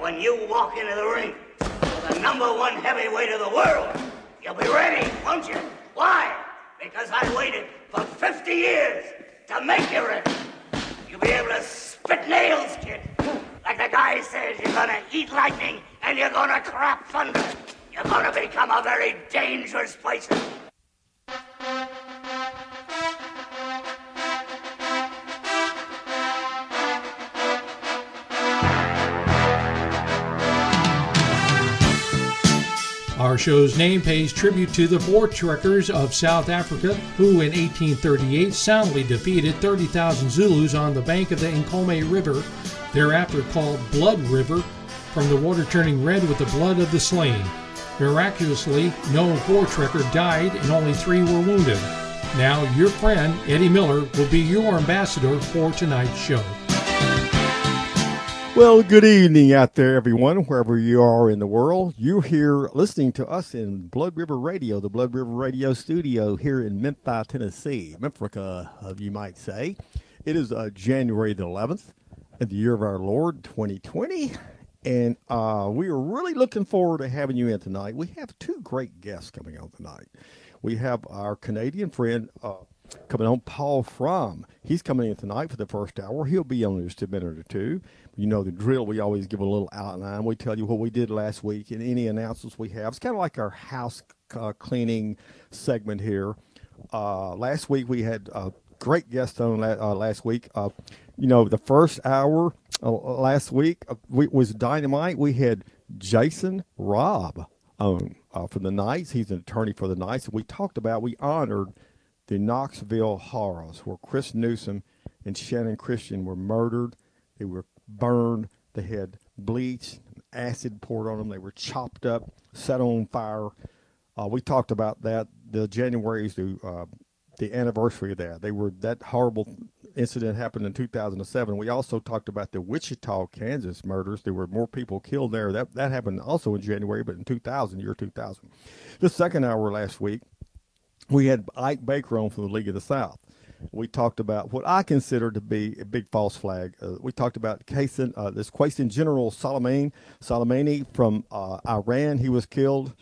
when you walk into the ring with the #1 heavyweight of the world, you'll be ready, won't you? Why? Because I waited for 50 years to make you ready. You'll be able to spit nails, kid. Like the guy says, you're gonna eat lightning and you're gonna crap thunder. You're gonna become a very dangerous person. Our show's name pays tribute to the Voortrekkers of South Africa, who in 1838 soundly defeated 30,000 Zulus on the bank of the Nkomo River, thereafter called Blood River, from the water turning red with the blood of the slain. Miraculously, no Voortrekker died and only 3 were wounded. Now, your friend, Eddie Miller, will be your ambassador for tonight's show. Well, good evening out there, everyone, wherever you are in the world. You're here listening to us in Blood River Radio, the Blood River Radio studio here in Memphis, Tennessee, Memphrica, you might say. It is January the 11th in the year of our Lord, 2020, and we are really looking forward to having you in tonight. We have 2 great guests coming on tonight. We have our Canadian friend coming on, Paul Fromm. He's coming in tonight for the first hour. He'll be on in just a minute or two. You know the drill. We always give a little outline. We tell you what we did last week and any announcements we have. It's kind of like our house cleaning segment here. Last week we had a great guest on last week. The first hour last week was dynamite. We had Jason Robb on for the Knights. He's an attorney for the Knights. We honored the Knoxville horrors where Chris Newsom and Shannon Christian were murdered. They were burned. They had bleach, acid poured on them. They were chopped up, set on fire. We talked about that. The January's the anniversary of that. That horrible incident happened in 2007. We also talked about the Wichita, Kansas murders. There were more people killed there. That happened also in January, but in 2000. The second hour last week, we had Ike Baker on from the League of the South. We talked about what I consider to be a big false flag. We talked about this Qassem General Soleimani from Iran. He was killed.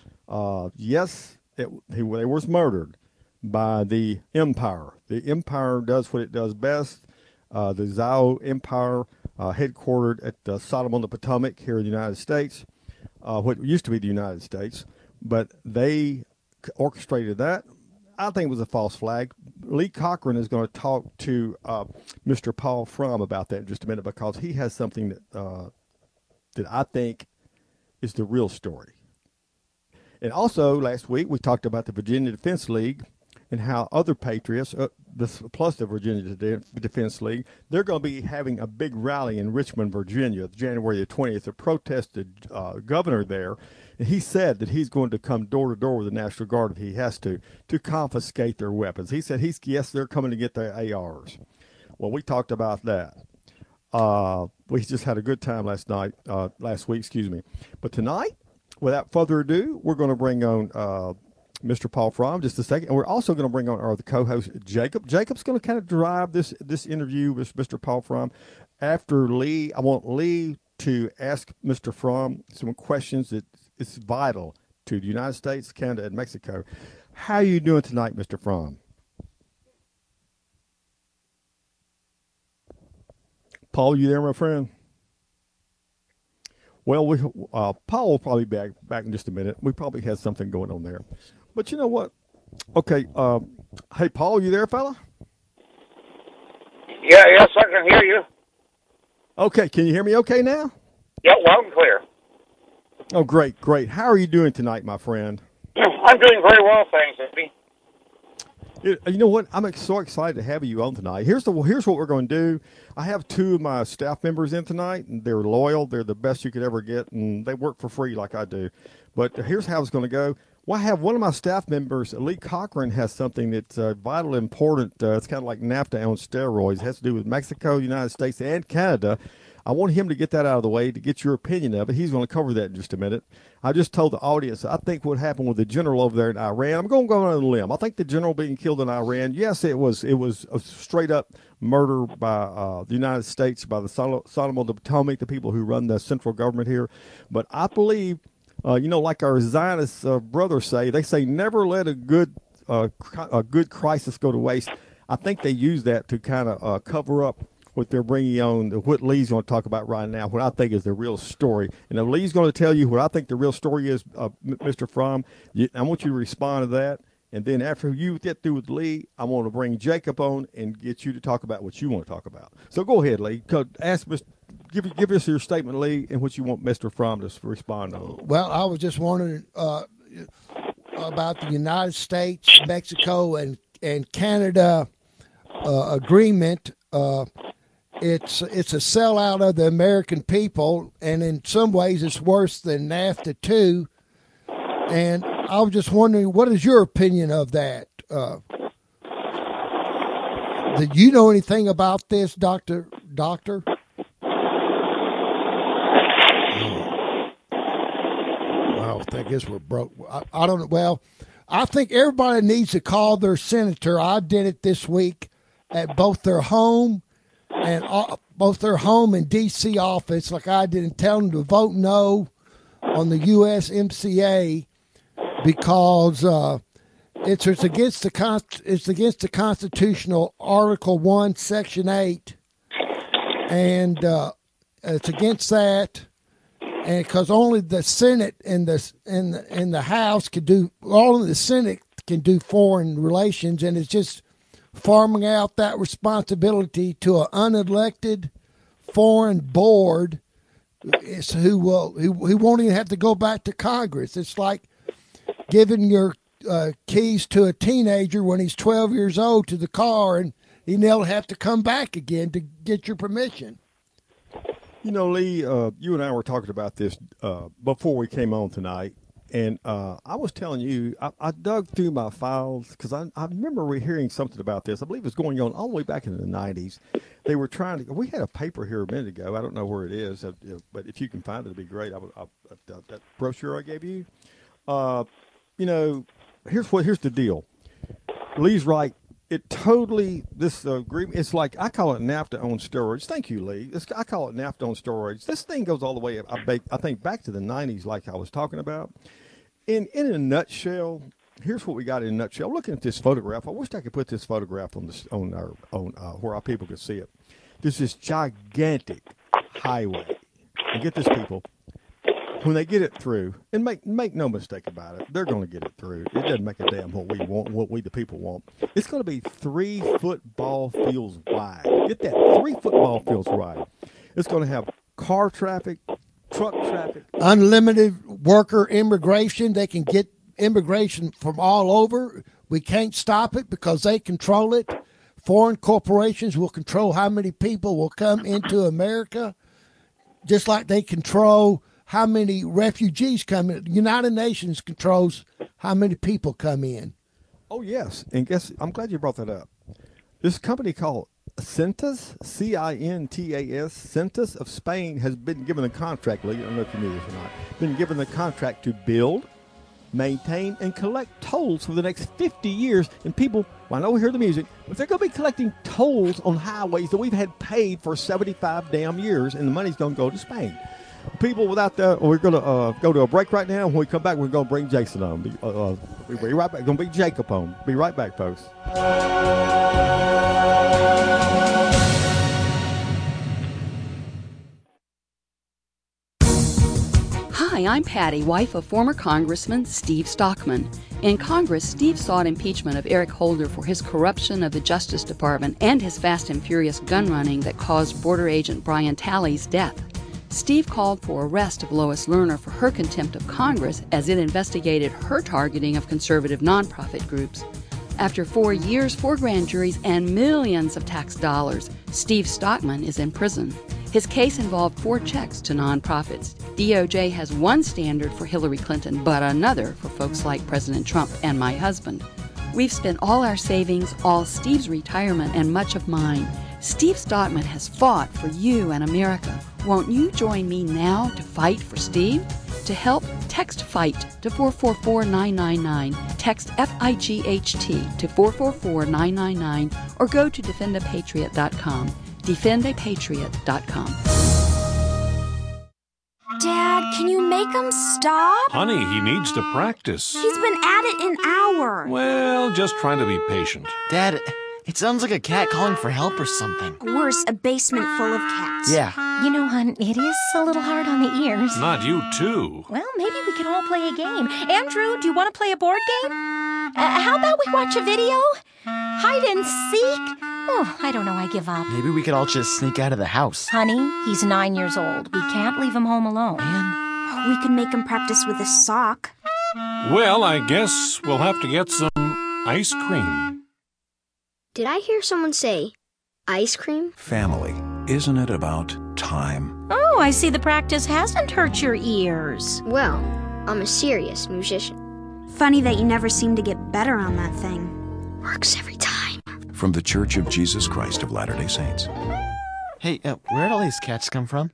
He was murdered by the empire. The empire does what it does best. The Zhao Empire, headquartered at Sodom on the Potomac here in the United States, what used to be the United States, but they orchestrated that. I think it was a false flag. Lee Cochran is going to talk to Mr. Paul Fromm about that in just a minute because he has something that I think is the real story. And also, last week, we talked about the Virginia Defense League and how other patriots, plus the Virginia Defense League, they're going to be having a big rally in Richmond, Virginia, January the 20th, to protest the governor there. And he said that he's going to come door to door with the National Guard if he has to confiscate their weapons. He said, they're coming to get their ARs. Well, we talked about that. We just had a good time last week. But tonight, without further ado, we're going to bring on Mr. Paul Fromm just a second. And we're also going to bring on the co-host, Jacob. Jacob's going to kind of drive this interview with Mr. Paul Fromm. After Lee, I want Lee to ask Mr. Fromm some questions that is vital to the United States, Canada, and Mexico. How are you doing tonight, Mr. Fromm? Paul, you there, my friend? Well, Paul will probably be back in just a minute. We probably had something going on there. But you know what? Okay. Hey, Paul, you there, fella? Yeah, yes, I can hear you. Okay. Can you hear me okay now? Yeah, loud and clear. Oh, great. How are you doing tonight, my friend? I'm doing very well, thanks, Eddie. You know what? I'm so excited to have you on tonight. Here's what we're going to do. I have 2 of my staff members in tonight, and they're loyal. They're the best you could ever get, and they work for free like I do. But here's how it's going to go. Well, I have one of my staff members, Lee Cochran, has something that's vitally important. It's kind of like NAFTA on steroids. It has to do with Mexico, United States, and Canada. I want him to get that out of the way to get your opinion of it. He's going to cover that in just a minute. I just told the audience, I think what happened with the general over there in Iran, I'm going to go on a limb. I think the general being killed in Iran, yes, it was a straight up murder by the United States, by the Solomon of the Potomac, the people who run the central government here. But I believe, like our Zionist brothers say, they say never let a good crisis go to waste. I think they use that to kind of cover up what they're bringing on, what Lee's going to talk about right now, what I think is the real story. And if Lee's going to tell you what I think the real story is, Mr. Fromm, I want you to respond to that. And then after you get through with Lee, I want to bring Jacob on and get you to talk about what you want to talk about. So go ahead, Lee. Give us your statement, Lee, and what you want Mr. Fromm to respond on. Well, I was just wondering about the United States, Mexico, and Canada agreement. It's a sellout of the American people, and in some ways it's worse than NAFTA too. And I was just wondering, what is your opinion of that? Did you know anything about this, Doctor? Well, I guess we're broke. I don't know. Well, I think everybody needs to call their senator. I did it this week at both their home and D.C. office, like I did, and tell them to vote no on the USMCA because it's against the constitutional Article 1, Section 8, and it's against that. And because only the Senate and the House can do, only the Senate can do foreign relations, and it's just farming out that responsibility to an unelected foreign board who won't even have to go back to Congress. It's like giving your keys to a teenager when he's 12 years old to the car, and he never have to come back again to get your permission. Lee, you and I were talking about this before we came on tonight, and I was telling you, I dug through my files because I remember hearing something about this. I believe it was going on all the way back in the 90s. They were trying to – we had a paper here a minute ago. I don't know where it is, but if you can find it, it'd be great. That brochure I gave you. Here's the deal. Lee's right. This agreement, it's like, I call it NAFTA on steroids. Thank you, Lee. I call it NAFTA on steroids. This thing goes all the way, I think, back to the 90s like I was talking about. In a nutshell, here's what we got in a nutshell. Looking at this photograph, I wish I could put this photograph on where our people could see it. There's this gigantic highway. And get this, people. When they get it through, and make no mistake about it, they're going to get it through. It doesn't make a damn what we want, what we the people want. It's going to be 3 football fields wide. Get that, 3 football fields wide. It's going to have car traffic, truck traffic. Unlimited worker immigration. They can get immigration from all over. We can't stop it because they control it. Foreign corporations will control how many people will come into America, just like they control how many refugees come in. The United Nations controls how many people come in. Oh, yes. And I'm glad you brought that up. This company called Cintas, C-I-N-T-A-S, Cintas of Spain, has been given a contract, Lee, I don't know if you knew this or not, been given the contract to build, maintain, and collect tolls for the next 50 years. And people, I know we hear the music, but they're going to be collecting tolls on highways that we've had paid for 75 damn years, and the money's going to go to Spain. People, without that, we're going to go to a break right now. When we come back, we're going to bring Jason on. We'll be right back. Going to be Jacob on. Be right back, folks. Hi, I'm Patty, wife of former Congressman Steve Stockman. In Congress, Steve sought impeachment of Eric Holder for his corruption of the Justice Department and his fast and furious gun running that caused border agent Brian Talley's death. Steve called for arrest of Lois Lerner for her contempt of Congress as it investigated her targeting of conservative nonprofit groups. After 4 years, 4 grand juries, and millions of tax dollars, Steve Stockman is in prison. His case involved 4 checks to nonprofits. DOJ has one standard for Hillary Clinton, but another for folks like President Trump and my husband. We've spent all our savings, all Steve's retirement, and much of mine. Steve Stockman has fought for you and America. Won't you join me now to fight for Steve? To help, text FIGHT to 444-999. Text FIGHT to 444-999 or go to defendapatriot.com. defendapatriot.com. Dad, can you make him stop? Honey, he needs to practice. He's been at it an hour. Well, just trying to be patient. Dad, it sounds like a cat calling for help or something. Worse, a basement full of cats. Yeah. You know, hon, it is a little hard on the ears. Not you, too. Well, maybe we can all play a game. Andrew, do you want to play a board game? How about we watch a video? Hide and seek? Oh, I don't know, I give up. Maybe we could all just sneak out of the house. Honey, he's 9 years old. We can't leave him home alone. Man. We could make him practice with a sock. Well, I guess we'll have to get some ice cream. Did I hear someone say ice cream? Family, isn't it about time? Oh, I see the practice hasn't hurt your ears. Well, I'm a serious musician. Funny that you never seem to get better on that thing. Works every time. From the Church of Jesus Christ of Latter-day Saints. Hey, where'd all these cats come from?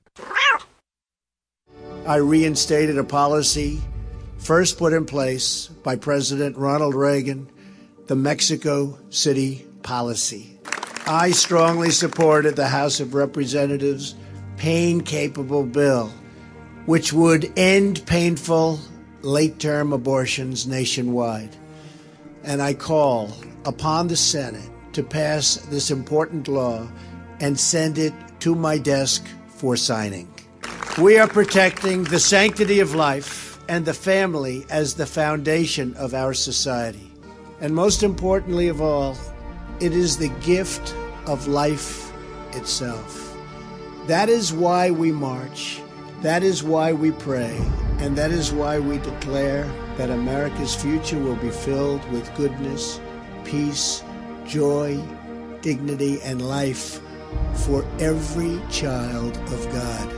I reinstated a policy first put in place by President Ronald Reagan, the Mexico City policy. I strongly supported the House of Representatives' pain-capable bill, which would end painful late-term abortions nationwide. And I call upon the Senate to pass this important law and send it to my desk for signing. We are protecting the sanctity of life and the family as the foundation of our society. And most importantly of all, it is the gift of life itself. That is why we march, that is why we pray, and that is why we declare that America's future will be filled with goodness, peace, joy, dignity, and life for every child of God.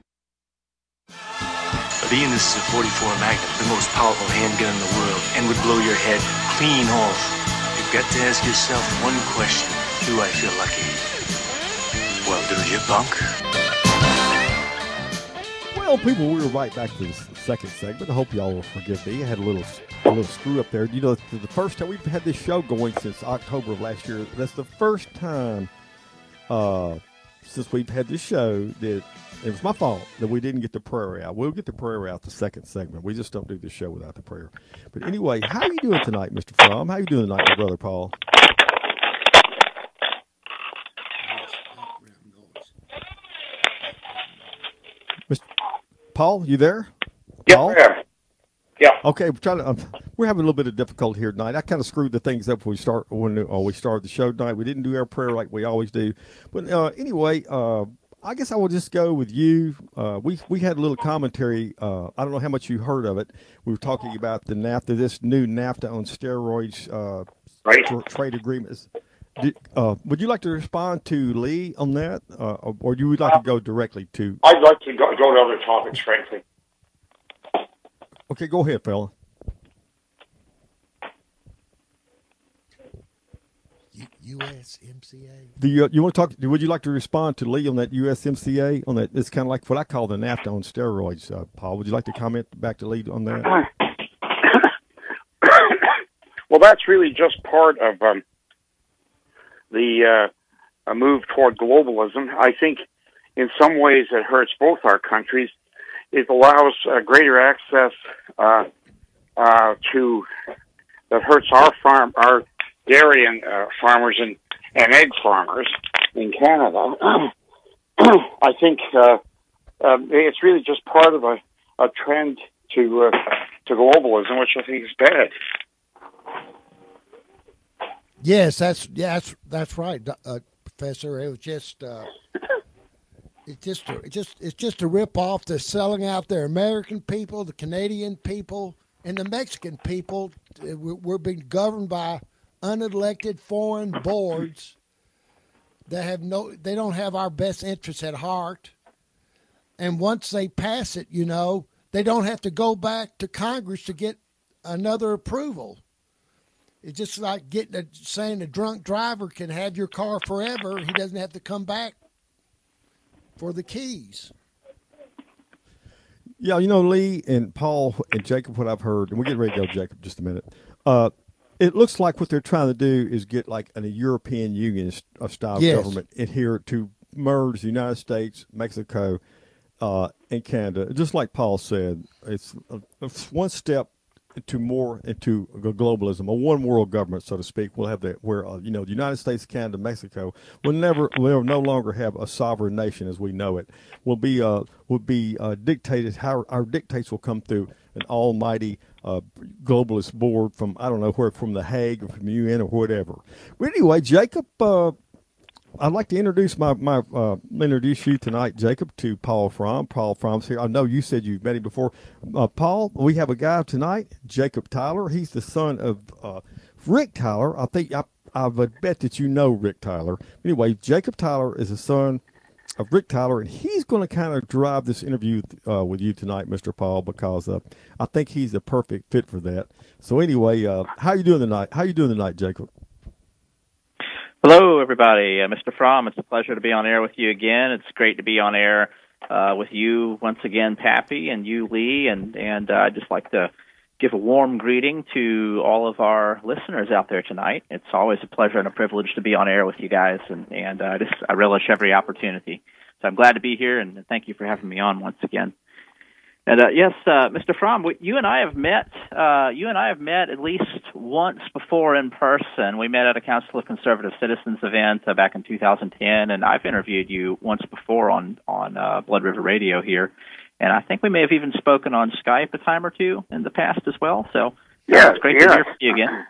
Being this is a .44 Magnum, the most powerful handgun in the world, and would blow your head clean off, you've got to ask yourself one question. Do I feel lucky? Well, do you, punk? Well, people, we were right back to the second segment. I hope y'all will forgive me. I had a little screw up there. You know, the first time we've had this show going since October of last year. That's the first time since we've had this show that it was my fault that we didn't get the prayer out. We'll get the prayer out the second segment. We just don't do the show without the prayer. But anyway, how are you doing tonight, Mr. Fromm? How are you doing tonight, my brother Paul? Mr. Paul, you there? Yeah, Paul? yeah. Okay, we're having a little bit of difficulty here tonight. I kind of screwed the things up when we started the show tonight. We didn't do our prayer like we always do. But anyway, I guess I will just go with you. We had a little commentary. I don't know how much you heard of it. We were talking about the NAFTA, this new NAFTA on steroids trade agreements. Would you like to respond to Lee on that, or would you like to go directly to? I'd like to go to other topics, frankly. Okay, go ahead, fella. USMCA. You want to talk? Would you like to respond to Lee on that USMCA? On that, it's kind of like what I call the NAFTA on steroids. Paul, would you like to comment back to Lee on that? Well, that's really just part of the move toward globalism. I think in some ways it hurts both our countries. It allows greater access to that hurts our dairy and farmers and egg farmers in Canada. I think it's really just part of a trend to globalism, which I think is bad. Yes, that's right, Professor. It was just it's just a rip off. They're selling out their American people, the Canadian people, and the Mexican people. We're being governed by unelected foreign boards that they don't have our best interests at heart. And once they pass it, they don't have to go back to Congress to get another approval. It's just like saying a drunk driver can have your car forever. He doesn't have to come back for the keys. Yeah, Lee and Paul and Jacob, what I've heard, and we'll get ready to go, Jacob, just a minute. It looks like what they're trying to do is get like a European Union style government in here to merge the United States, Mexico, and Canada. Just like Paul said, it's one step into globalism, a one world government, so to speak. We'll have that where the United States, Canada, Mexico will no longer have a sovereign nation as we know it. Will be dictated. How our dictates will come through an almighty globalist board from I don't know where, from the Hague or from the UN or whatever. But anyway, Jacob, I'd like to introduce introduce you tonight, Jacob, to Paul Fromm. Paul Fromm's here. I know you said you've met him before. Paul, we have a guy tonight, Jacob Tyler. He's the son of Rick Tyler. I think I would bet that you know Rick Tyler. Anyway, Jacob Tyler is the son of Rick Tyler, and he's going to kind of drive this interview with you tonight, Mr. Paul, because I think he's the perfect fit for that. So anyway, how you doing tonight, Jacob? Hello, everybody. Mr. Fromm, it's a pleasure to be on air with you again. It's great to be on air with you once again, Pappy, and you, Lee, and I'd just like to give a warm greeting to all of our listeners out there tonight. It's always a pleasure and a privilege to be on air with you guys, and I relish every opportunity. So I'm glad to be here, and thank you for having me on once again. And yes, Mr. Fromm, you and I have met. You and I have met at least once before in person. We met at a Council of Conservative Citizens event back in 2010, and I've interviewed you once before on Blood River Radio here. And I think we may have even spoken on Skype a time or two in the past as well. So it's great to hear from you again.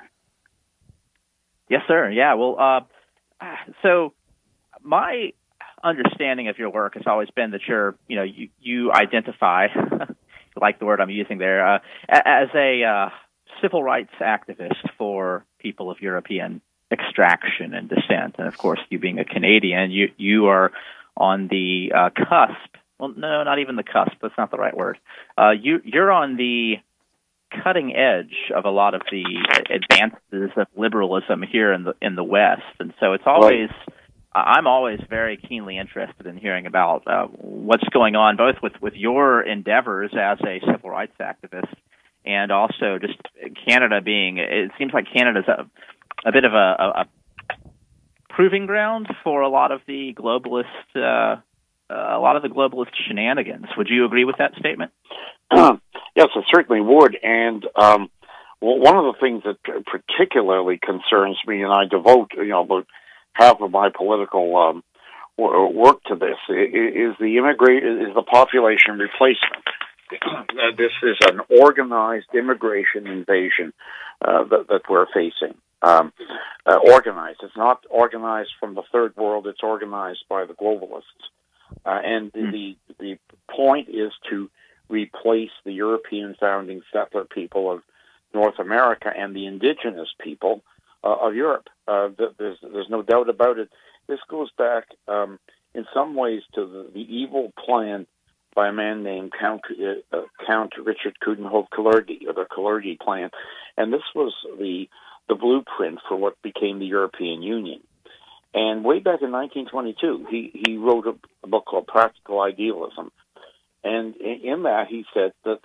Yes, sir. Yeah. Well, so my understanding of your work has always been that you identify, like the word I'm using there, as a civil rights activist for people of European extraction and descent. And of course, you being a Canadian, you are on the cusp. Well, no, not even the cusp. That's not the right word. You're on the cutting edge of a lot of the advances of liberalism here in the West, and so it's always. Right. I'm always very keenly interested in hearing about what's going on, both with your endeavors as a civil rights activist, and also just Canada being. It seems like Canada's a bit of a proving ground for a lot of the globalist. A lot of the globalist shenanigans. Would you agree with that statement? Yes, I certainly would. And one of the things that particularly concerns me, and I devote about half of my political work to this, is the population replacement. This is an organized immigration invasion that we're facing. Organized. It's not organized from the third world. It's organized by the globalists. And the point is to replace the European founding settler people of North America and the indigenous people of Europe. There's no doubt about it. This goes back in some ways to the evil plan by a man named Count Richard Coudenhove-Kalergi, or the Kalergi plan. And this was the blueprint for what became the European Union. And way back in 1922, he wrote a book called Practical Idealism, and in that he said that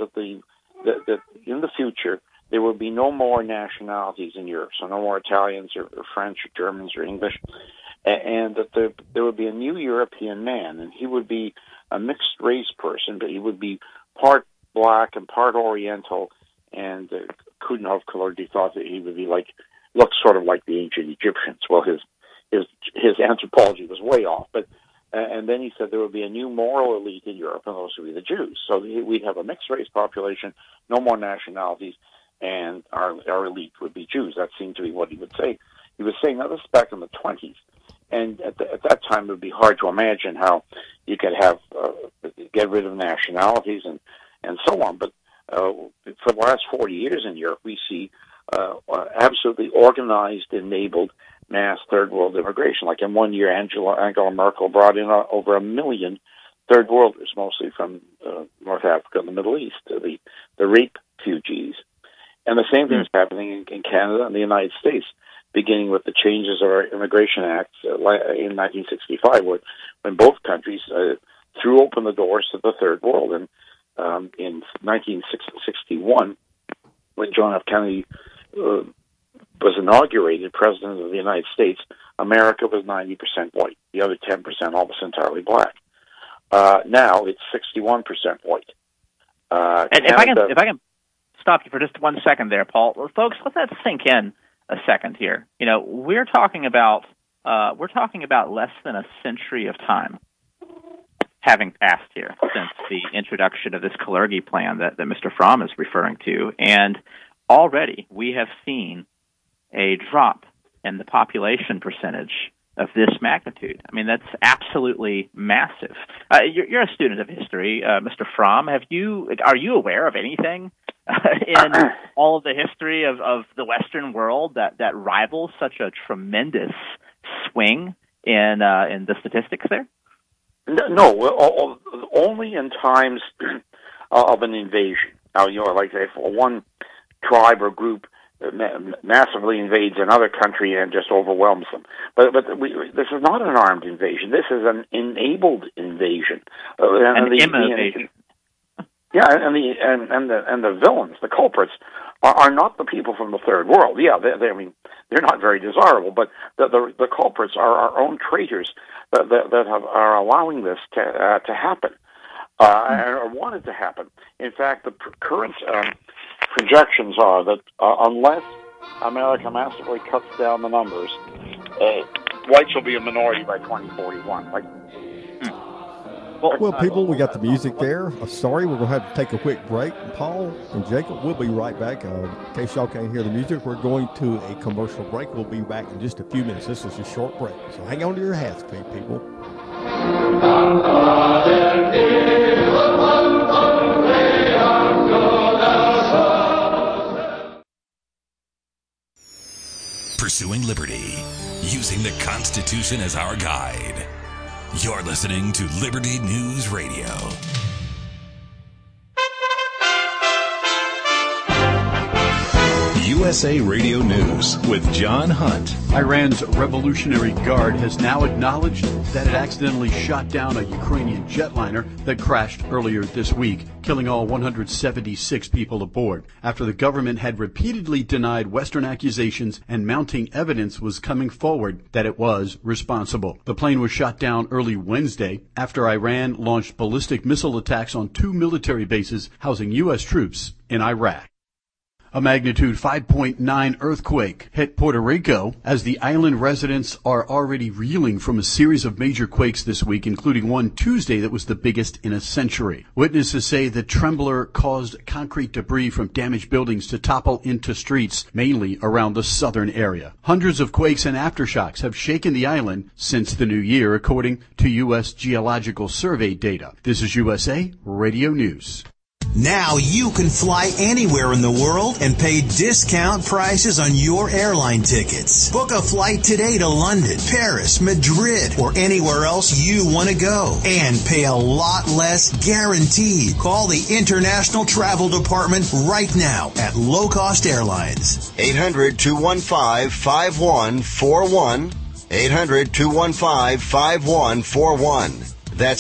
in the future there will be no more nationalities in Europe, so no more Italians or French or Germans or English, and that there would be a new European man, and he would be a mixed race person, but he would be part black and part Oriental, and Coudenhove-Kalergi thought that he would be look sort of like the ancient Egyptians. Well, his anthropology was way off, but and then he said there would be a new moral elite in Europe, and those would be the Jews. So we'd have a mixed race population, no more nationalities, and our elite would be Jews. That seemed to be what he would say. He was saying that this is back in the 20s, and at that time it would be hard to imagine how you could have get rid of nationalities and so on. But for the last 40 years in Europe, we see absolutely organized, enabled mass third world immigration. Like in 1 year, Angela Merkel brought in over 1 million third worlders, mostly from North Africa and the Middle East, the refugees. And And the same thing is happening in Canada and the United States, beginning with the changes of our Immigration Act in 1965, when both countries threw open the doors to the Third World. And in 1961, when John F. Kennedy was inaugurated President of the United States, America was 90% white, the other 10% almost entirely black. Now it's 61% white. And Canada, if I can stop you for just 1 second there, Paul. Well, folks, let that sink in a second here. You know, we're talking about less than a century of time having passed here since the introduction of this Kalergi plan that Mr. Fromm is referring to, and already we have seen a drop in the population percentage of this magnitude. I mean, that's absolutely massive. You're a student of history, Mr. Fromm. Are you aware of anything in all of the history of the Western world that rivals such a tremendous swing in the statistics there? No, only in times of an invasion. Now, like if one tribe or group massively invades another country and just overwhelms them. But this is not an armed invasion. This is an enabled invasion. Invasion. Yeah, and the villains, the culprits, are not the people from the Third World. Yeah, they're not very desirable, but the culprits are our own traitors that are allowing this to happen, or wanted to happen. In fact, the current projections are that unless America massively cuts down the numbers, whites will be a minority by 2041. Well, people, we got the music there. Sorry, we're going to have to take a quick break. Paul and Jacob, we'll be right back. In case y'all can't hear the music, we're going to a commercial break. We'll be back in just a few minutes. This is a short break, so hang on to your hats, people. Pursuing liberty, using the Constitution as our guide. You're listening to Liberty News Radio. USA Radio News with John Hunt. Iran's Revolutionary Guard has now acknowledged that it accidentally shot down a Ukrainian jetliner that crashed earlier this week, killing all 176 people aboard, after the government had repeatedly denied Western accusations and mounting evidence was coming forward that it was responsible. The plane was shot down early Wednesday after Iran launched ballistic missile attacks on 2 military bases housing U.S. troops in Iraq. A magnitude 5.9 earthquake hit Puerto Rico as the island residents are already reeling from a series of major quakes this week, including one Tuesday that was the biggest in a century. Witnesses say the trembler caused concrete debris from damaged buildings to topple into streets, mainly around the southern area. Hundreds of quakes and aftershocks have shaken the island since the new year, according to U.S. Geological Survey data. This is USA Radio News. Now you can fly anywhere in the world and pay discount prices on your airline tickets. Book a flight today to London, Paris, Madrid, or anywhere else you want to go. And pay a lot less guaranteed. Call the International Travel Department right now at Low Cost Airlines. 800-215-5141. 800-215-5141. That's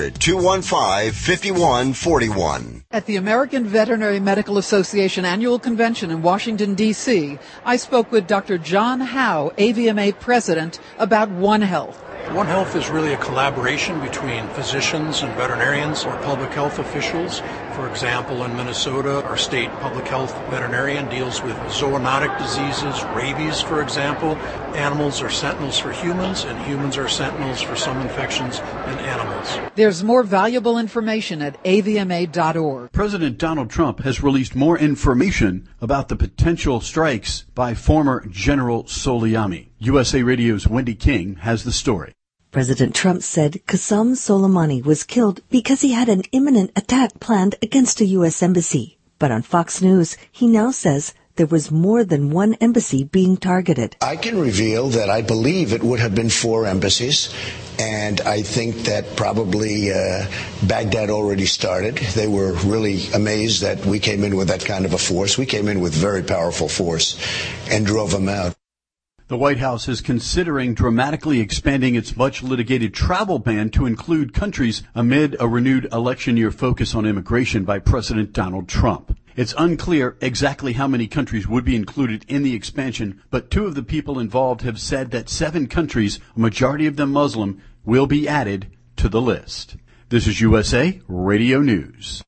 800-215-5141. At the American Veterinary Medical Association Annual Convention in Washington, D.C., I spoke with Dr. John Howe, AVMA President, about One Health. One Health is really a collaboration between physicians and veterinarians or public health officials. For example, in Minnesota, our state public health veterinarian deals with zoonotic diseases, rabies, for example. Animals are sentinels for humans, and humans are sentinels for some infections in animals. There's more valuable information at avma.org. President Donald Trump has released more information about the potential strikes by former General Soleimani. USA Radio's Wendy King has the story. President Trump said Qasem Soleimani was killed because he had an imminent attack planned against a U.S. embassy. But on Fox News, he now says there was more than one embassy being targeted. I can reveal that I believe it would have been 4 embassies, and I think that probably Baghdad already started. They were really amazed that we came in with that kind of a force. We came in with very powerful force and drove them out. The White House is considering dramatically expanding its much-litigated travel ban to include countries amid a renewed election year focus on immigration by President Donald Trump. It's unclear exactly how many countries would be included in the expansion, but 2 of the people involved have said that 7 countries, a majority of them Muslim, will be added to the list. This is USA Radio News.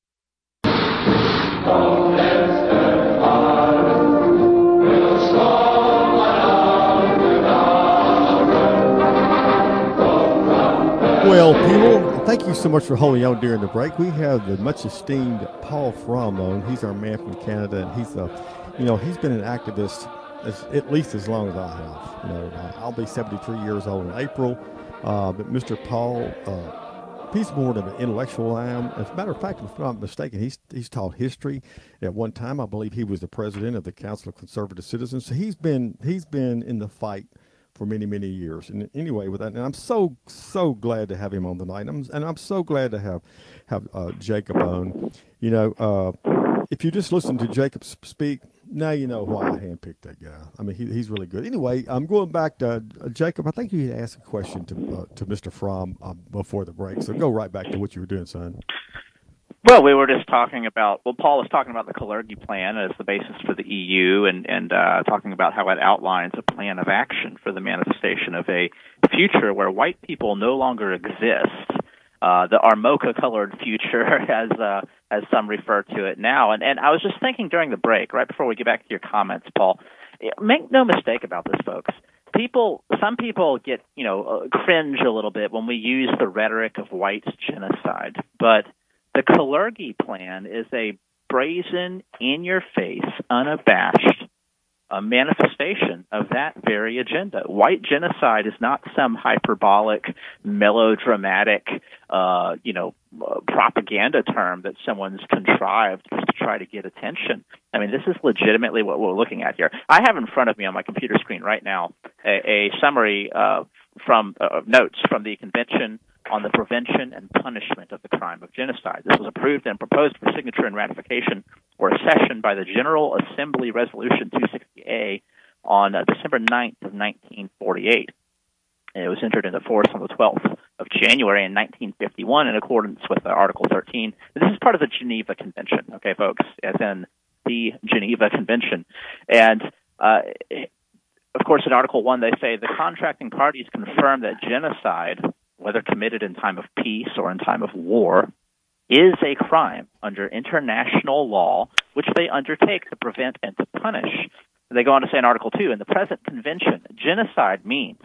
Well, people, thank you so much for holding on during the break. We have the much esteemed Paul Fromm on. He's our man from Canada, and he's been an activist at least as long as I have. I'll be 73 years old in April, but Mr. Paul, he's more than an intellectual I am. As a matter of fact, if I'm not mistaken, he's taught history. At one time, I believe he was the president of the Council of Conservative Citizens. So he's been in the fight for many, many years. And anyway, with that, and I'm so glad to have him on tonight. And I'm so glad to have Jacob on. If you just listen to Jacob speak, now you know why I handpicked that guy. I mean, he's really good. Anyway, I'm going back to Jacob. I think you had asked a question to Mr. Fromm before the break. So go right back to what you were doing, son. Well, we were just talking about, Paul was talking about the Kalergi Plan as the basis for the EU and talking about how it outlines a plan of action for the manifestation of a future where white people no longer exist, our mocha-colored future, as some refer to it now. And I was just thinking during the break, right before we get back to your comments, Paul, make no mistake about this, folks. Some people get, cringe a little bit when we use the rhetoric of white genocide, but the Kalergi Plan is a brazen, in-your-face, unabashed manifestation of that very agenda. White genocide is not some hyperbolic, melodramatic, propaganda term that someone's contrived just to try to get attention. I mean, this is legitimately what we're looking at here. I have in front of me on my computer screen right now a summary from notes from the Convention on the Prevention and Punishment of the Crime of Genocide. This was approved and proposed for signature and ratification or accession by the General Assembly Resolution 260A on December 9th of 1948. And it was entered into force on the 12th of January in 1951 in accordance with Article 13. This is part of the Geneva Convention, okay, folks, as in the Geneva Convention. And of course, in Article 1, they say the contracting parties confirm that genocide, whether committed in time of peace or in time of war, is a crime under international law, which they undertake to prevent and to punish. They go on to say in Article 2, in the present convention, genocide means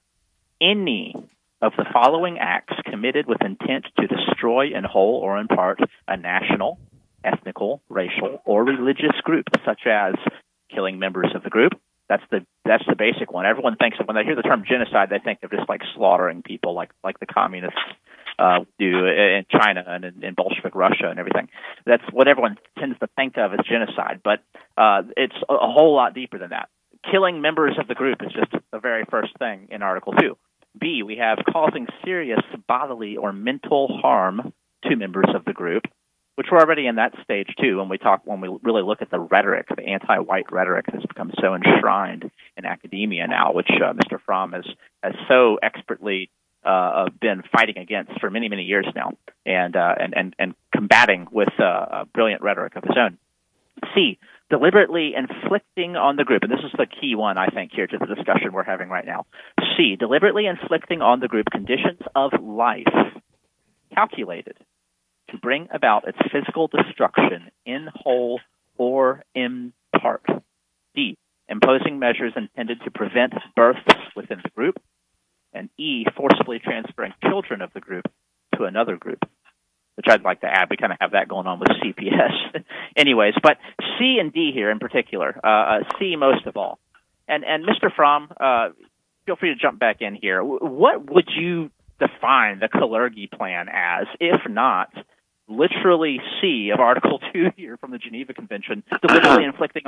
any of the following acts committed with intent to destroy in whole or in part a national, ethnical, racial, or religious group, such as killing members of the group. That's the basic one. Everyone thinks that when they hear the term genocide, they think of just like slaughtering people, like the communists do in China and in Bolshevik Russia and everything. That's what everyone tends to think of as genocide, but it's a whole lot deeper than that. Killing members of the group is just the very first thing in Article 2. B, we have causing serious bodily or mental harm to members of the group, which we're already in that stage too. When we really look at the rhetoric, the anti-white rhetoric has become so enshrined in academia now, which Mr. Fromm has so expertly been fighting against for many, many years now, and combating with brilliant rhetoric of his own. C, deliberately inflicting on the group, and this is the key one, I think, here to the discussion we're having right now. C, deliberately inflicting on the group conditions of life calculated to bring about its physical destruction in whole or in part. D, imposing measures intended to prevent births within the group. And E, forcibly transferring children of the group to another group, which I'd like to add. We kind of have that going on with CPS. Anyways, but C and D here in particular, C most of all. And Mr. Fromm, feel free to jump back in here. What would you define the Kalergi Plan as, if not literally C of Article 2 here from the Geneva Convention, deliberately inflicting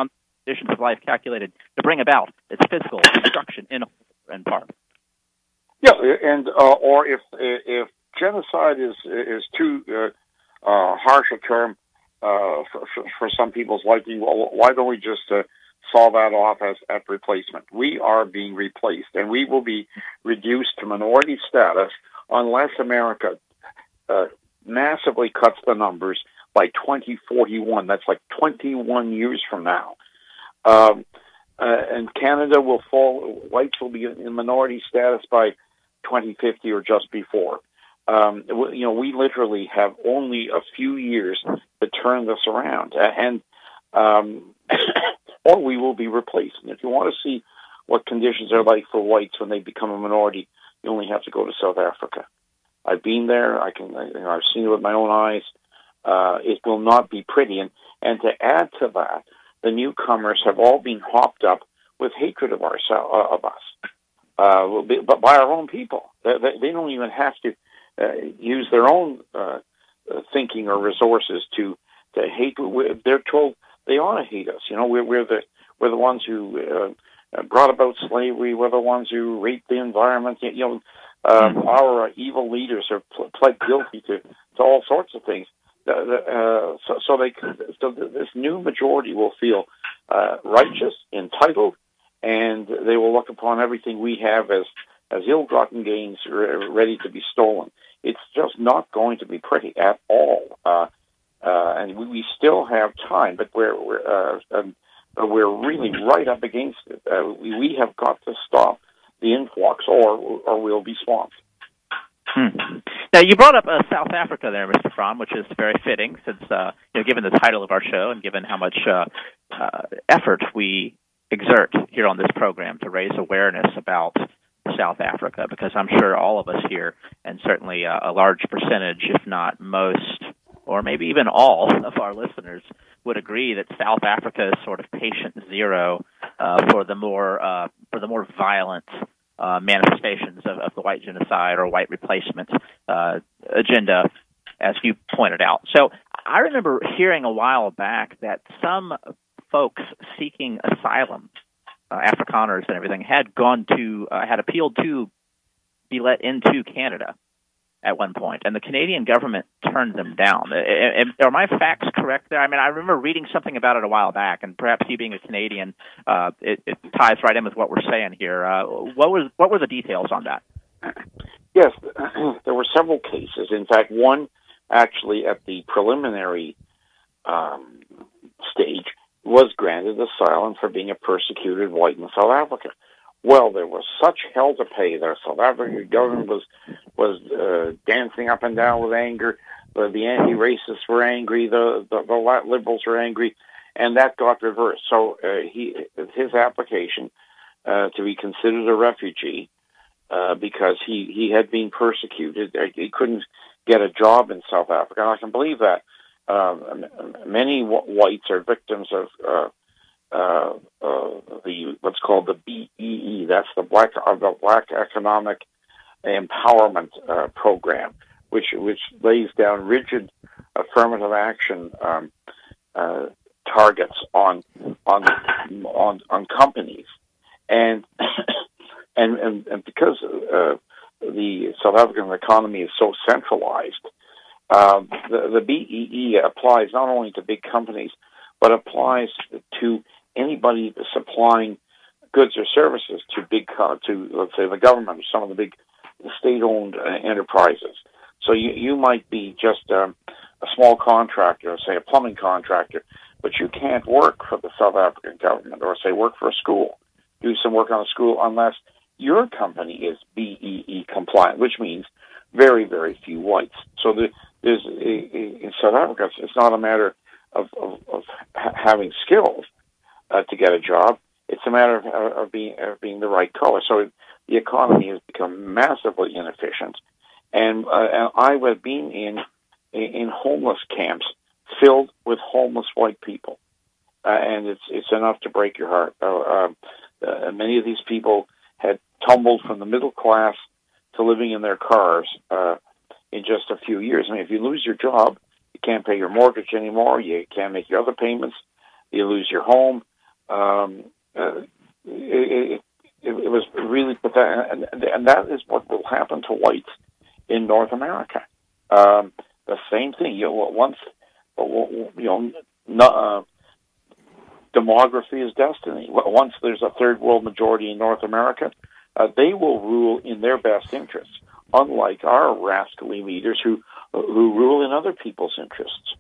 conditions of life calculated to bring about its physical destruction in part. Yeah, and or if genocide is too harsh a term for some people's liking, well, why don't we just solve that off as replacement? We are being replaced, and we will be reduced to minority status unless America massively cuts the numbers by 2041. That's like 21 years from now. And Canada will fall, whites will be in minority status by 2050 or just before. We literally have only a few years to turn this around, and or we will be replaced. And if you want to see what conditions are like for whites when they become a minority, you only have to go to South Africa. I've been there. I've seen it with my own eyes. It will not be pretty. And to add to that, the newcomers have all been hopped up with hatred of us, but by our own people. They don't even have to use their own thinking or resources to hate. They're told they ought to hate us. We're the ones who brought about slavery. We're the ones who raped the environment. Our evil leaders have pled guilty to all sorts of things. So this new majority will feel righteous, entitled, and they will look upon everything we have as ill-gotten gains ready to be stolen. It's just not going to be pretty at all, and we still have time, but we're really right up against it. We have got to stop the influx, or we'll be swamped. Now, you brought up South Africa there, Mr. Fromm, which is very fitting since, given the title of our show and given how much effort we exert here on this program to raise awareness about South Africa, because I'm sure all of us here, and certainly a large percentage, if not most, or maybe even all of our listeners, would agree that South Africa is sort of patient zero for the more violent manifestations of the white genocide or white replacement agenda, as you pointed out. So I remember hearing a while back that some folks seeking asylum, Afrikaners and everything, had appealed to be let into Canada at one point, and the Canadian government turned them down. Are my facts correct there? I mean, I remember reading something about it a while back, and perhaps you being a Canadian, it ties right in with what we're saying here. What were the details on that? Yes, there were several cases. In fact, one actually at the preliminary stage was granted asylum for being a persecuted white in South Africa. Well, there was such hell to pay there. South African government was dancing up and down with anger. The anti-racists were angry. The liberals were angry, and that got reversed. So his application to be considered a refugee because he had been persecuted. He couldn't get a job in South Africa, and I can believe that. Many whites are victims of what's called the BEE. That's the Black Economic Empowerment Program, which lays down rigid affirmative action targets on companies, and because the South African economy is so centralized, the BEE applies not only to big companies, but applies to anybody supplying goods or services to let's say, the government or some of the big state-owned enterprises. So you might be just a small contractor, say a plumbing contractor, but you can't work for the South African government or, say, work for a school, do some work on a school unless your company is BEE compliant, which means very, very few whites. So in South Africa, it's not a matter of having skills to get a job. It's a matter of being the right color. So the economy has become massively inefficient, and I have been in homeless camps filled with homeless white people, and it's enough to break your heart. Many of these people had tumbled from the middle class to living in their cars in just a few years. I mean, if you lose your job, you can't pay your mortgage anymore. You can't make your other payments. You lose your home. It was really pathetic, and that is what will happen to whites in North America. The same thing. Demography is destiny. Once there's a third world majority in North America, they will rule in their best interests, unlike our rascally leaders who rule in other people's interests.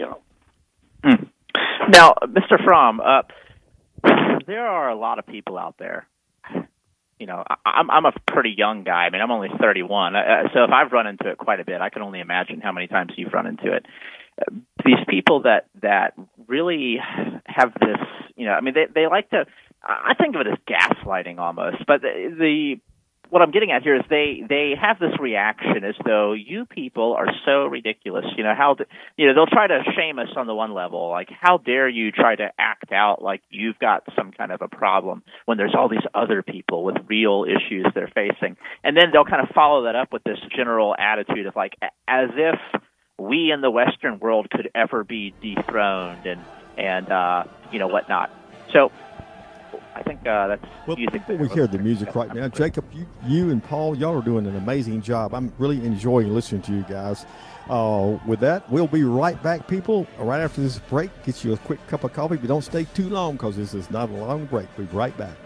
Now, Mr. Fromm, there are a lot of people out there. I'm a pretty young guy. I mean, I'm only 31. So if I've run into it quite a bit, I can only imagine how many times you've run into it. These people that really have this, they like to, I think of it as gaslighting almost, but what I'm getting at here is they have this reaction as though you people are so ridiculous. They'll try to shame us on the one level, like how dare you try to act out like you've got some kind of a problem when there's all these other people with real issues they're facing, and then they'll kind of follow that up with this general attitude of like as if we in the Western world could ever be dethroned and whatnot. So I think that's music. Before we hear the music right now, Jacob, you and Paul, y'all are doing an amazing job. I'm really enjoying listening to you guys. With that, we'll be right back, people. Right after this break, get you a quick cup of coffee, but don't stay too long because this is not a long break. We'll be right back.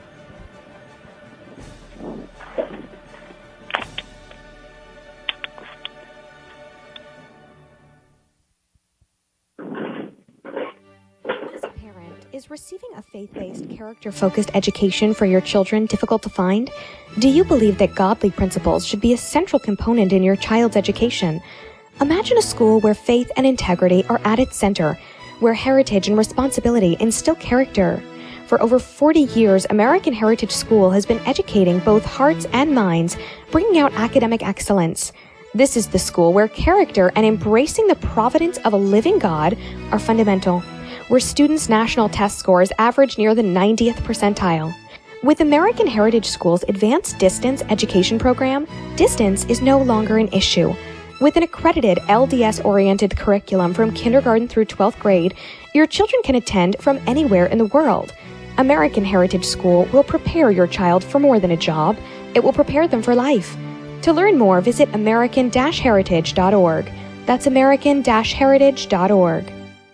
Is receiving a faith-based, character-focused education for your children difficult to find? Do you believe that godly principles should be a central component in your child's education? Imagine a school where faith and integrity are at its center, where heritage and responsibility instill character. For over 40 years, American Heritage School has been educating both hearts and minds, bringing out academic excellence. This is the school where character and embracing the providence of a living God are fundamental, where students' national test scores average near the 90th percentile. With American Heritage School's advanced distance education program, distance is no longer an issue. With an accredited LDS-oriented curriculum from kindergarten through 12th grade, your children can attend from anywhere in the world. American Heritage School will prepare your child for more than a job. It will prepare them for life. To learn more, visit american-heritage.org. That's american-heritage.org.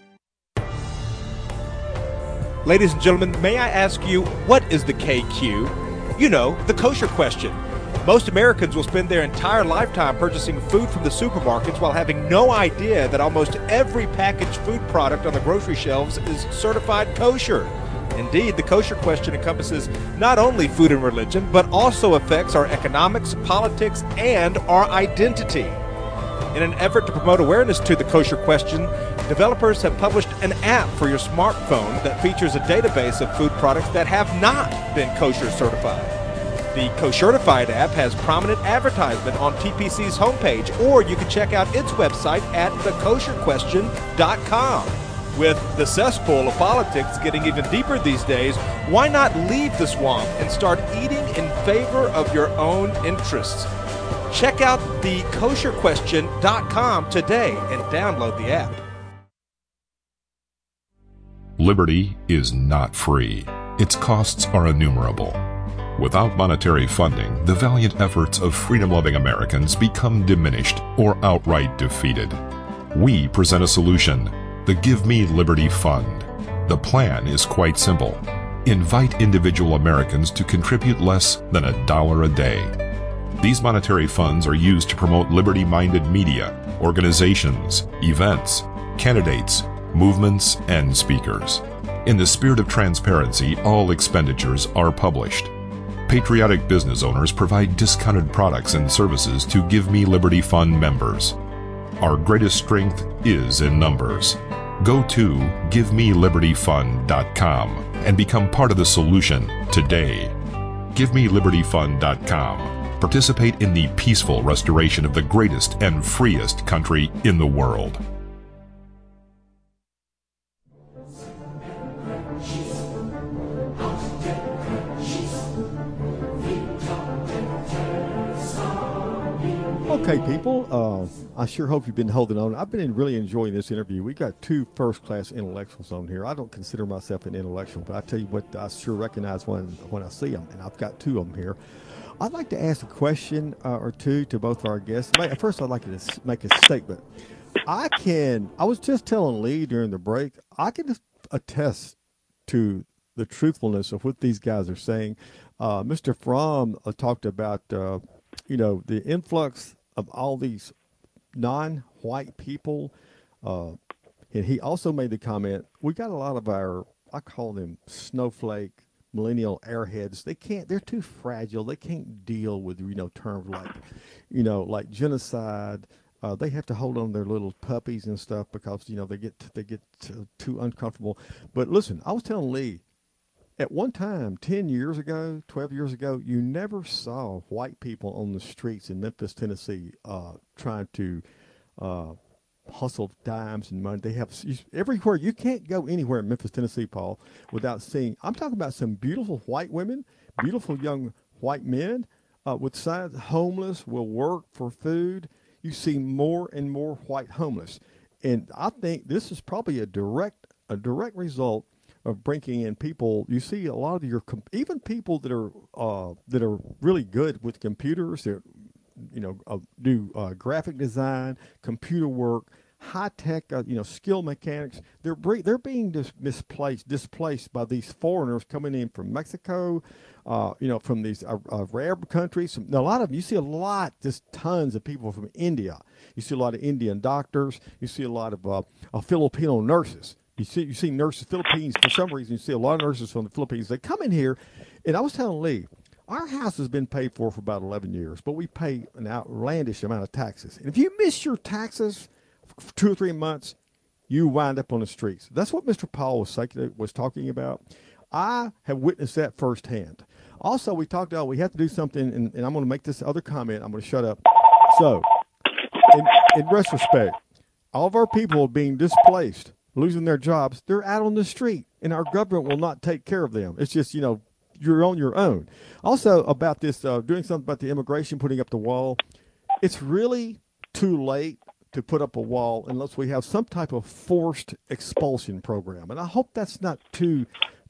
Ladies and gentlemen, may I ask you, what is the KQ? You know, the kosher question. Most Americans will spend their entire lifetime purchasing food from the supermarkets while having no idea that almost every packaged food product on the grocery shelves is certified kosher. Indeed, the kosher question encompasses not only food and religion, but also affects our economics, politics, and our identity. In an effort to promote awareness to the kosher question, developers have published an app for your smartphone that features a database of food products that have not been kosher certified. The Koshertified app has prominent advertisement on TPC's homepage, or you can check out its website at thekosherquestion.com. With the cesspool of politics getting even deeper these days, why not leave the swamp and start eating in favor of your own interests? Check out thekosherquestion.com today and download the app. Liberty is not free. Its costs are innumerable. Without monetary funding, the valiant efforts of freedom-loving Americans become diminished or outright defeated. We present a solution, the Give Me Liberty Fund. The plan is quite simple. Invite individual Americans to contribute less than $1 a day. These monetary funds are used to promote liberty-minded media, organizations, events, candidates, movements, and speakers. In the spirit of transparency, all expenditures are published. Patriotic business owners provide discounted products and services to Give Me Liberty Fund members. Our greatest strength is in numbers. Go to GiveMeLibertyFund.com and become part of the solution today. GiveMeLibertyFund.com. Participate in the peaceful restoration of the greatest and freest country in the world. Okay, people, I sure hope you've been holding on. I've been really enjoying this interview. We got two first-class intellectuals on here. I don't consider myself an intellectual, but I tell you what, I sure recognize when I see them, and I've got two of them here. I'd like to ask a question or two to both our guests. First, I'd like to make a statement. I was just telling Lee during the break, I can attest to the truthfulness of what these guys are saying. Mr. Fromm talked about, the influx of all these non-white people. And he also made the comment, we got a lot of I call them snowflake millennial airheads. They're too fragile. They can't deal with, terms like genocide. They have to hold on to their little puppies and stuff because, they get too uncomfortable. But listen, I was telling Lee, at one time, 10 years ago, 12 years ago, you never saw white people on the streets in Memphis, Tennessee, trying to hustle dimes and money. They have everywhere. You can't go anywhere in Memphis, Tennessee, Paul, without seeing. I'm talking about some beautiful white women, beautiful young white men with signs, homeless, will work for food. You see more and more white homeless. And I think this is probably a direct result of bringing in people. You see a lot of even people that are really good with computers. That do graphic design, computer work, high tech, skill mechanics. They're being displaced by these foreigners coming in from Mexico, from these Arab countries. A lot of them. You see just tons of people from India. You see a lot of Indian doctors. You see a lot of Filipino nurses. You see nurses, Philippines, for some reason, you see a lot of nurses from the Philippines. They come in here, and I was telling Lee, our house has been paid for about 11 years, but we pay an outlandish amount of taxes. And if you miss your taxes for 2 or 3 months, you wind up on the streets. That's what Mr. Paul was talking about. I have witnessed that firsthand. Also, we talked about we have to do something, and I'm going to make this other comment. I'm going to shut up. So, in retrospect, all of our people are being displaced, losing their jobs. They're out on the street, and our government will not take care of them. It's just, you're on your own. Also, about this, doing something about the immigration, putting up the wall, it's really too late to put up a wall unless we have some type of forced expulsion program. And I hope that's not too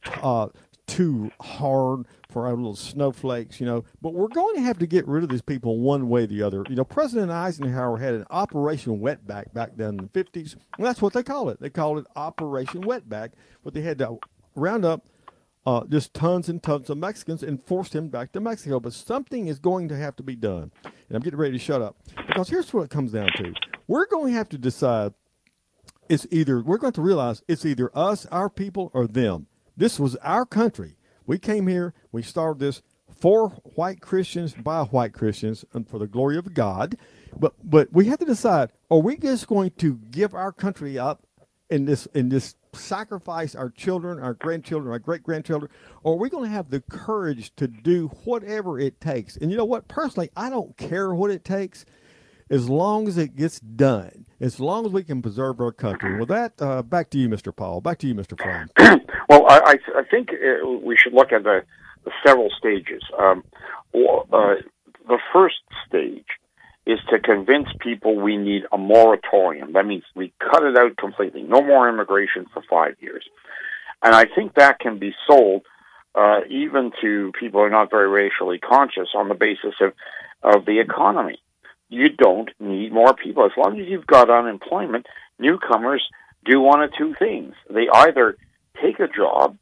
hard for our little snowflakes, but we're going to have to get rid of these people one way or the other. President Eisenhower had an Operation Wetback back then in the 50s, and that's what they call it. They called it Operation Wetback, but they had to round up just tons and tons of Mexicans and force them back to Mexico. But something is going to have to be done, and I'm getting ready to shut up, because here's what it comes down to. We're going to have to decide, we're going to realize it's either us, our people, or them. This was our country. We came here, we started this for white Christians, by white Christians, and for the glory of God. But we have to decide, are we just going to give our country up in this sacrifice our children, our grandchildren, our great-grandchildren, or are we going to have the courage to do whatever it takes? And you know what? Personally, I don't care what it takes, as long as it gets done, as long as we can preserve our country. With that, back to you, Mr. Paul. Back to you, Mr. Fromm. Well, I think we should look at the several stages. The first stage is to convince people we need a moratorium. That means we cut it out completely. No more immigration for 5 years. And I think that can be sold even to people who are not very racially conscious on the basis of the economy. You don't need more people. As long as you've got unemployment, newcomers do one of two things. They either take a job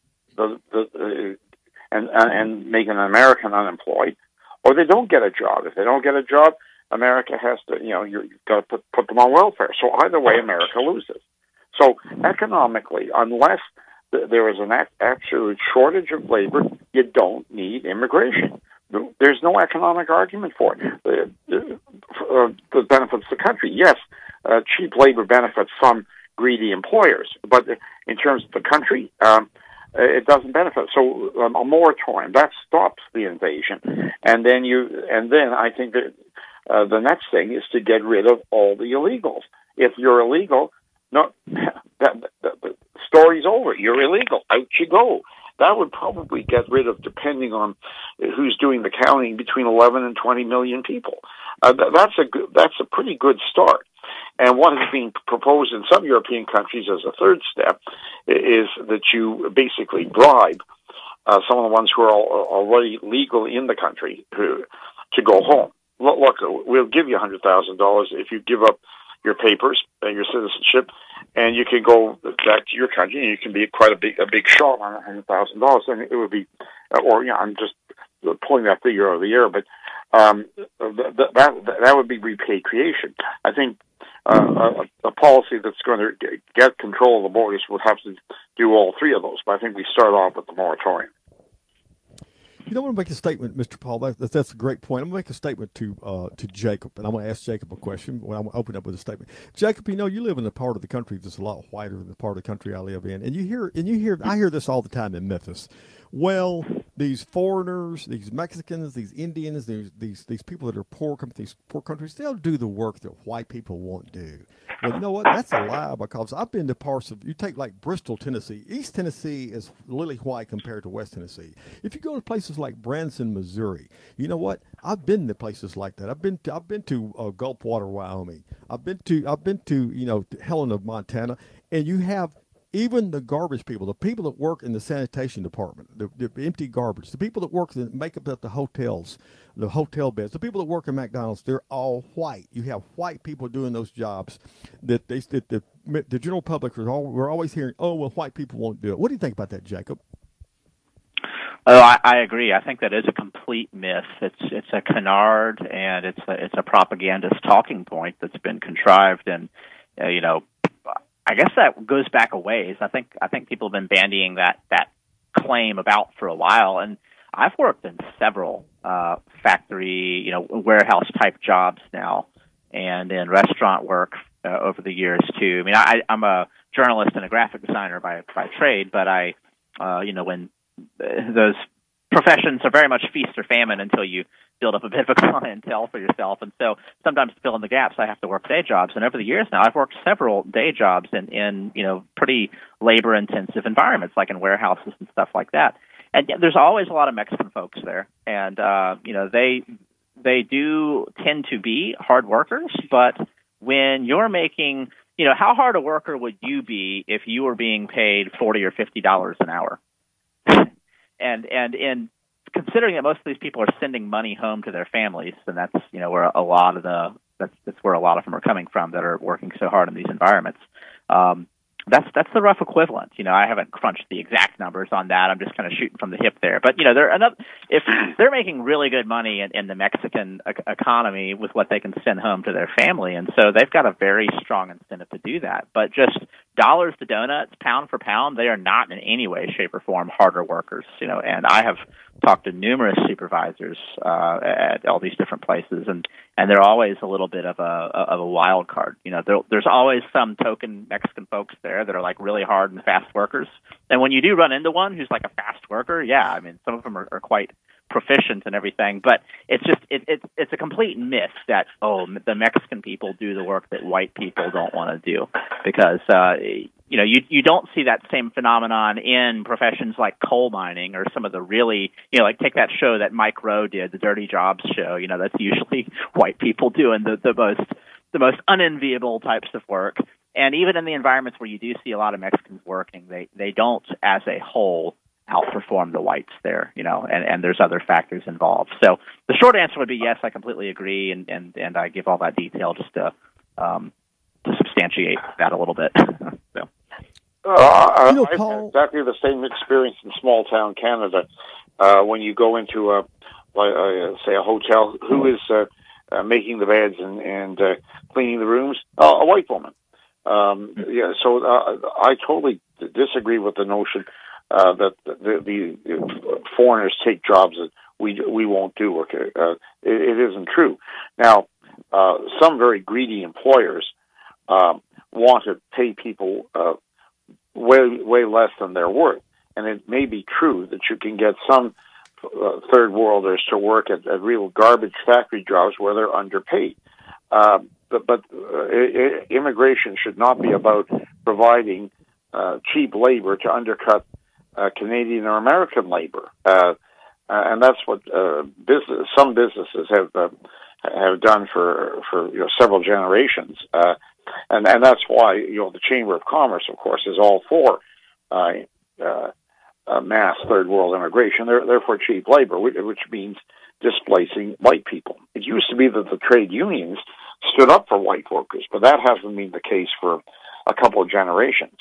and make an American unemployed, or they don't get a job. If they don't get a job, America has to, you've got to put them on welfare. So either way, America loses. So economically, unless there is an absolute shortage of labor, you don't need immigration. There's no economic argument for it. The benefits the country. Yes, cheap labor benefits some greedy employers, but in terms of the country, it doesn't benefit. So a moratorium that stops the invasion, and then I think that the next thing is to get rid of all the illegals. If you're illegal, the story's over. You're illegal. Out you go. That would probably get rid of, depending on who's doing the counting, between 11 and 20 million people. That's a pretty good start. And what is being proposed in some European countries as a third step is that you basically bribe some of the ones who are already legal in the country to go home. Look, we'll give you $100,000 if you give up your papers and your citizenship, and you can go back to your country, and you can be quite a big shot on $100,000. And it would be, I'm just pulling that figure out of the air, but that would be repatriation. I think a policy that's going to get control of the borders would have to do all three of those. But I think we start off with the moratorium. You know, I want to make a statement, Mr. Paul. That's a great point. I'm going to make a statement to Jacob, and I'm going to ask Jacob a question. Well, I'm going to open up with a statement. Jacob, you know, you live in a part of the country that's a lot whiter than the part of the country I live in, I hear this all the time in Memphis. Well, these foreigners, these Mexicans, these Indians, these people that are poor, these poor countries, they'll do the work that white people won't do. Well, you know what? That's a lie, because I've been to parts of, you take like Bristol, Tennessee. East Tennessee is lily white compared to West Tennessee. If you go to places like Branson, Missouri, you know what? I've been to places like that. I've been to Gulfwater, Wyoming. I've been to Helena, Montana, and you have even the garbage people, the people that work in the sanitation department, the empty garbage, the people that work that make up the hotels, the hotel beds, the people that work in McDonald's, they're all white. You have white people doing those jobs that the general public we're always hearing, oh, well, white people won't do it. What do you think about that, Jacob? Oh, I agree. I think that is a complete myth. It's a canard, and it's a propagandist talking point that's been contrived, and I guess that goes back a ways. I think people have been bandying that claim about for a while, and I've worked in several factory, warehouse type jobs now, and in restaurant work over the years too. I mean, I'm a journalist and a graphic designer by trade, but when those professions are very much feast or famine until you build up a bit of a clientele for yourself. And so sometimes to fill in the gaps, I have to work day jobs. And over the years now, I've worked several day jobs in pretty labor-intensive environments, like in warehouses and stuff like that. And there's always a lot of Mexican folks there. And, they do tend to be hard workers. But when you're making, how hard a worker would you be if you were being paid $40 or $50 an hour? And in considering that most of these people are sending money home to their families, and that's where a lot of that's where a lot of them are coming from that are working so hard in these environments. That's the rough equivalent. I haven't crunched the exact numbers on that. I'm just kind of shooting from the hip there. But if they're making really good money in the Mexican economy with what they can send home to their family, and so they've got a very strong incentive to do that. But just dollars to donuts, pound for pound, they are not in any way, shape, or form harder workers. And I have talked to numerous supervisors at all these different places, and they're always a little bit of a wild card. There's always some token Mexican folks there that are like really hard and fast workers. And when you do run into one who's like a fast worker, yeah, I mean, some of them are quite proficient and everything, but it's just it's a complete myth that the Mexican people do the work that white people don't want to do, because you don't see that same phenomenon in professions like coal mining or some of the really like take that show that Mike Rowe did, the Dirty Jobs show. That's usually white people doing the most unenviable types of work. And even in the environments where you do see a lot of Mexicans working, they don't as a whole outperform the whites there, and there's other factors involved. So the short answer would be yes, I completely agree, and I give all that detail just to substantiate that a little bit. So. I've had exactly the same experience in small town Canada. When you go into say a hotel, who is making the beds and cleaning the rooms? A white woman. So I totally disagree with the notion that the foreigners take jobs that we won't do. Okay, it isn't true. Now, some very greedy employers want to pay people way less than they're worth, and it may be true that you can get some third worlders to work at real garbage factory jobs where they're underpaid. But immigration should not be about providing cheap labor to undercut Canadian or American labor, and that's what some businesses have done for several generations, and that's why the Chamber of Commerce, of course, is all for mass third world immigration. They're for cheap labor, which means displacing white people. It used to be that the trade unions stood up for white workers, but that hasn't been the case for a couple of generations.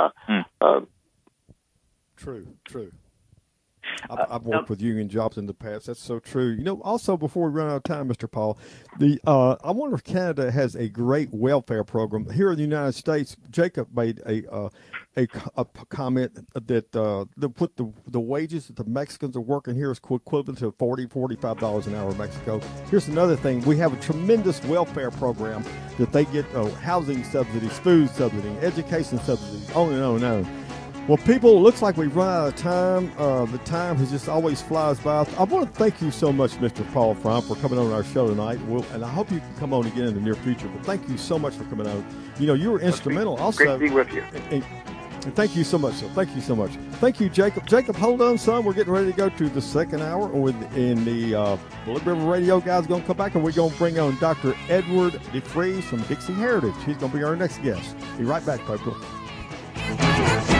True. I've worked with union jobs in the past. That's so true. Also, before we run out of time, Mr. Paul, I wonder if Canada has a great welfare program. Here in the United States, Jacob made a comment that put the wages that the Mexicans are working here is equivalent to $40-45 an hour in Mexico. Here's another thing. We have a tremendous welfare program that they get housing subsidies, food subsidies, education subsidies, on and on and on. Well, people, it looks like we've run out of time. The time has just always flies by. I want to thank you so much, Mr. Paul Fromm, for coming on our show tonight. And I hope you can come on again in the near future. But thank you so much for coming on. You were instrumental also. Great to be with you. And thank you so much, sir. Thank you so much. Thank you, Jacob. Jacob, hold on, son. We're getting ready to go to the second hour. In the Blood River Radio guys going to come back, and we're going to bring on Dr. Edward DeFries from Dixie Heritage. He's going to be our next guest. Be right back, folks.